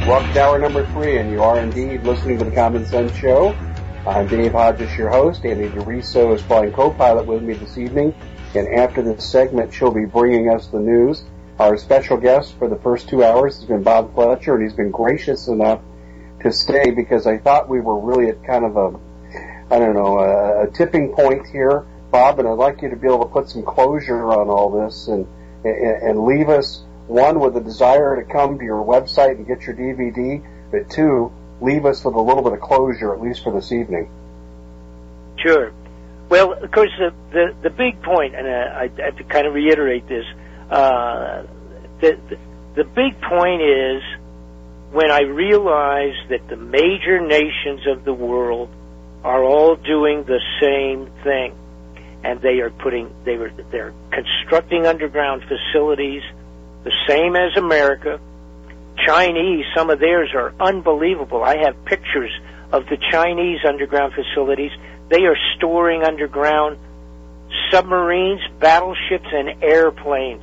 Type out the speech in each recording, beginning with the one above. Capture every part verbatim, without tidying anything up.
Welcome to hour number three, and you are indeed listening to the Common Sense Show. I'm Dave Hodges, your host. Andy DeRiso is flying co-pilot with me this evening, and after this segment, she'll be bringing us the news. Our special guest for the first two hours has been Bob Fletcher, and he's been gracious enough to stay because I thought we were really at kind of a, I don't know, a, a tipping point here, Bob, and I'd like you to be able to put some closure on all this and, and, and leave us, one, with a desire to come to your website and get your D V D, but two, leave us with a little bit of closure, at least for this evening. Sure. Well, of course, the the, the big point, and I, I have to kind of reiterate this, uh, the, the the big point is when I realized that the major nations of the world are all doing the same thing, and they are putting they were they're constructing underground facilities, the same as America. Chinese, some of theirs are unbelievable. I have pictures of the Chinese underground facilities. They are storing underground submarines, battleships, and airplanes,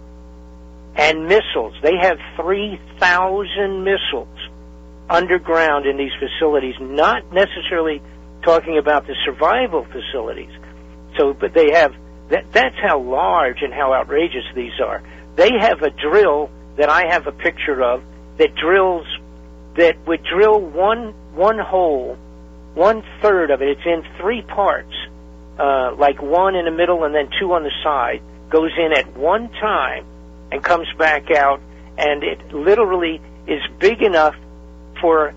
and missiles. They have three thousand missiles underground in these facilities, not necessarily talking about the survival facilities. So, but they have, that, that's how large and how outrageous these are. They have a drill that I have a picture of that drills, that would drill one, one hole, one third of it. It's in three parts, uh, like one in the middle and then two on the side, goes in at one time and comes back out, and it literally is big enough for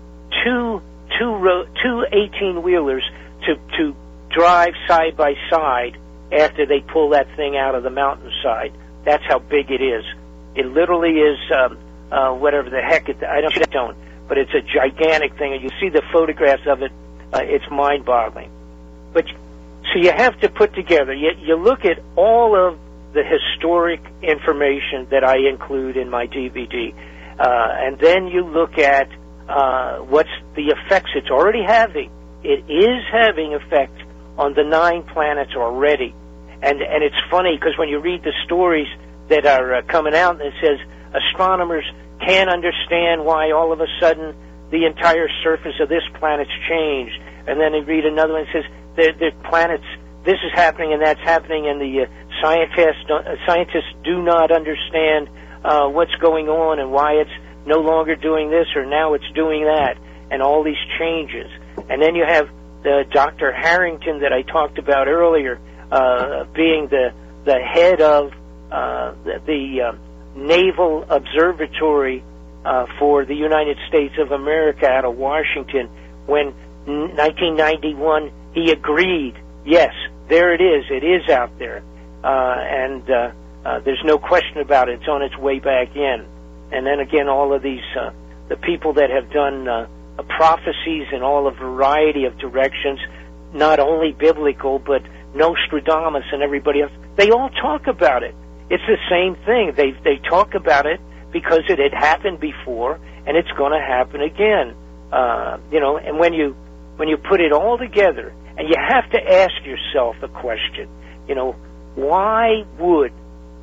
two, two, ro- two eighteen-wheelers to, to drive side by side after they pull that thing out of the mountainside. That's how big it is. It literally is, um, uh, whatever the heck it, I don't, I don't, but it's a gigantic thing, and you see the photographs of it, uh, it's mind-boggling. But, so you have to put together, you, you look at all of the historic information that I include in my D V D, uh, and then you look at, uh, what's the effects it's already having. It is having effect on the nine planets already. And and it's funny because when you read the stories that are uh, coming out, and it says astronomers can't understand why all of a sudden the entire surface of this planet's changed, and then you read another one that says the, the planets, this is happening and that's happening, and the uh, scientists uh, scientists do not understand uh, what's going on and why it's no longer doing this or now it's doing that, and all these changes. And then you have the Doctor Harrington that I talked about earlier, Uh, being the the head of uh, the, the uh, Naval Observatory uh, for the United States of America out of Washington, when in nineteen ninety-one he agreed, yes, there it is, it is out there, uh, and uh, uh, there's no question about it, it's on its way back in. And then again, all of these, uh, the people that have done uh, prophecies in all a variety of directions, not only biblical, but Nostradamus and everybody else, they all talk about it. It's the same thing. They they talk about it because it had happened before, and it's going to happen again. Uh, you know, and when you when you put it all together, and you have to ask yourself a question, you know, why would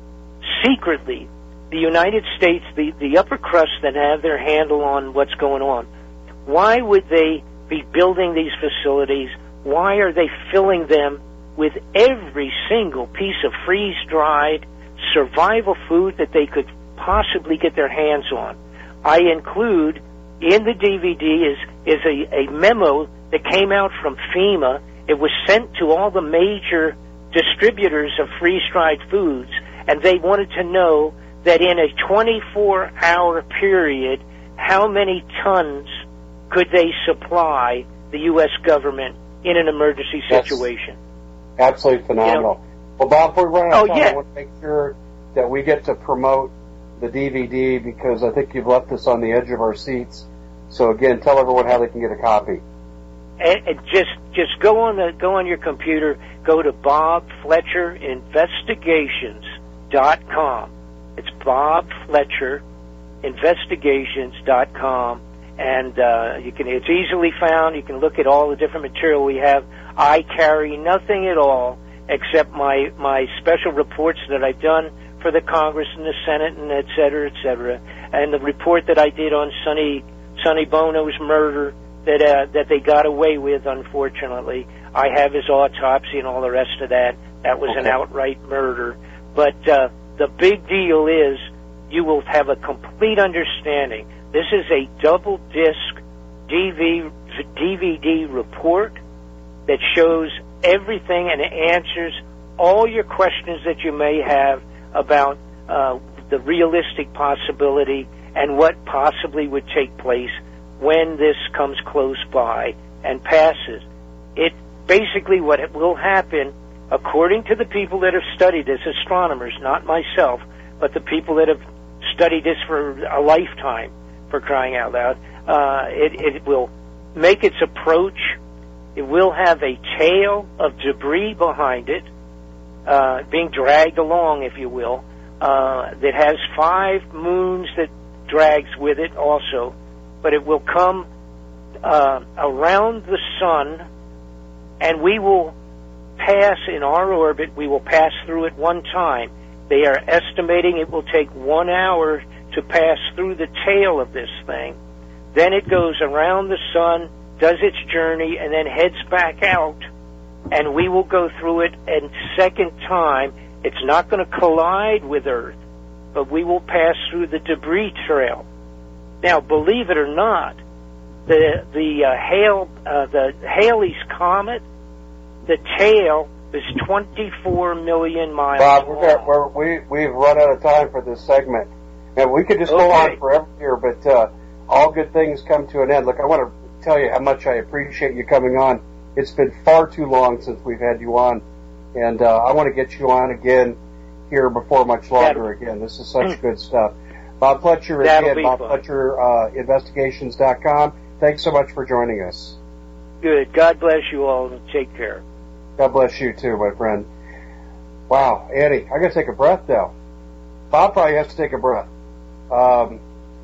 secretly the United States, the, the upper crust that have their handle on what's going on, why would they be building these facilities? Why are they filling them with every single piece of freeze-dried survival food that they could possibly get their hands on? I include in the D V D is is a, a memo that came out from FEMA. It was sent to all the major distributors of freeze-dried foods, and they wanted to know that in a twenty-four hour period, how many tons could they supply the U S government in an emergency situation. That's absolutely phenomenal. You know, well, Bob, before we run out of oh, time, yeah. I want to make sure that we get to promote the D V D because I think you've left us on the edge of our seats. So again, tell everyone how they can get a copy. And, and just just go on the go on your computer, go to Bob Fletcher Investigations dot com. It's Bob Fletcher Investigations dot com, and uh, you can it's easily found. You can look at all the different material we have. I carry nothing at all except my my special reports that I've done for the Congress and the Senate and et cetera, et cetera. And the report that I did on Sonny, Sonny Bono's murder that, uh, that they got away with, unfortunately. I have his autopsy and all the rest of that. That was okay. An outright murder. But, uh, the big deal is you will have a complete understanding. This is a double disc D V D report that shows everything and answers all your questions that you may have about uh, the realistic possibility and what possibly would take place when this comes close by and passes. It basically what it will happen, according to the people that have studied this, astronomers, not myself, but the people that have studied this for a lifetime, for crying out loud, uh, it, it will make its approach. It will have a tail of debris behind it, uh, being dragged along, if you will, uh, that has five moons that drags with it also, but it will come uh, around the sun, and we will pass in our orbit, we will pass through it one time. They are estimating it will take one hour to pass through the tail of this thing. Then it goes around the sun, does its journey, and then heads back out, and we will go through it a second time. It's not going to collide with Earth, but we will pass through the debris trail. Now, believe it or not, the the uh, Hale uh, the Halley's Comet, the tail is twenty-four million miles Bob, long. we're, we're, we we've run out of time for this segment, and we could just okay. go on forever here. But uh, all good things come to an end. Look, I want to tell you how much I appreciate you coming on. It's been far too long since we've had you on, and uh, I want to get you on again here before much longer. That'll, again, this is such good stuff. Bob Fletcher again, Bob fun. Fletcher uh, Investigations dot com. Thanks so much for joining us. Good. God bless you all, and take care. God bless you too, my friend. Wow, Annie, I gotta take a breath now. Bob probably has to take a breath. Um,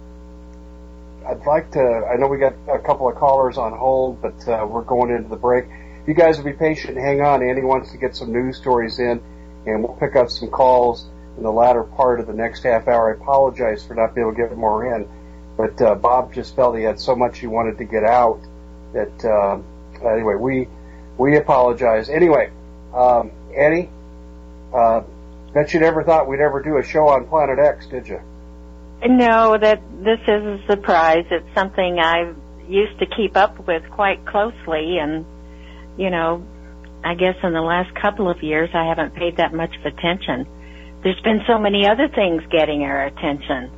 I'd like to, I know we got a couple of callers on hold, but uh, we're going into the break. You guys will be patient and hang on. Annie wants to get some news stories in, and we'll pick up some calls in the latter part of the next half hour. I apologize for not being able to get more in, but uh, Bob just felt he had so much he wanted to get out that, uh, anyway, we we apologize. Anyway, um, Annie, uh, bet you never thought we'd ever do a show on Planet X, did you? No, that this is a surprise. It's something I used to keep up with quite closely, and, you know, I guess in the last couple of years I haven't paid that much of attention. There's been so many other things getting our attention.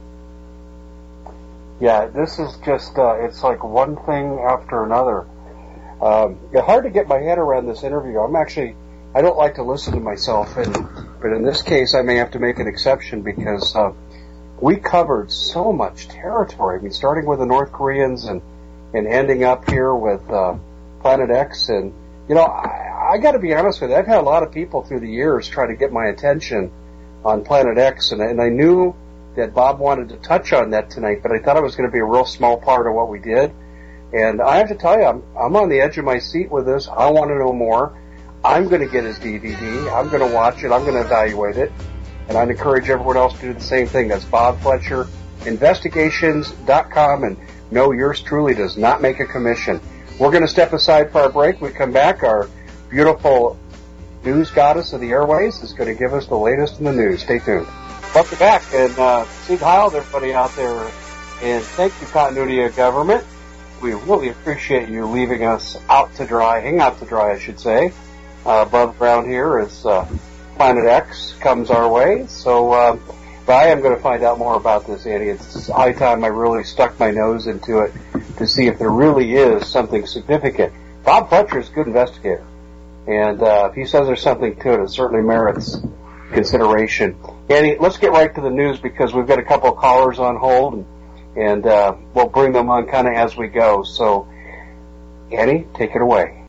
Yeah, this is just, uh, it's like one thing after another. Um, it's hard to get my head around this interview. I'm actually, I don't like to listen to myself, and, but in this case I may have to make an exception because uh, we covered so much territory. I mean, starting with the North Koreans and, and ending up here with uh, Planet X. And, you know, I, I got to be honest with you, I've had a lot of people through the years try to get my attention on Planet X, and, and I knew that Bob wanted to touch on that tonight, but I thought it was going to be a real small part of what we did. And I have to tell you, I'm, I'm on the edge of my seat with this. I want to know more. I'm going to get his D V D. I'm going to watch it. I'm going to evaluate it. And I'd encourage everyone else to do the same thing. That's Bob Fletcher Investigations dot com. And no, yours truly does not make a commission. We're going to step aside for our break. We come back. Our beautiful news goddess of the airways is going to give us the latest in the news. Stay tuned. Welcome back. And uh, Sieg Heil, everybody out there. And thank you, Continuity of Government. We really appreciate you leaving us out to dry, hang out to dry, I should say, uh, above ground here as uh, Planet X comes our way. So, uh, but I am going to find out more about this, Annie. It's high time I really stuck my nose into it to see if there really is something significant. Bob Fletcher is a good investigator, and uh, if he says there's something to it, it certainly merits consideration. Annie, let's get right to the news because we've got a couple of callers on hold, and And uh, we'll bring them on kind of as we go. So, Annie, take it away.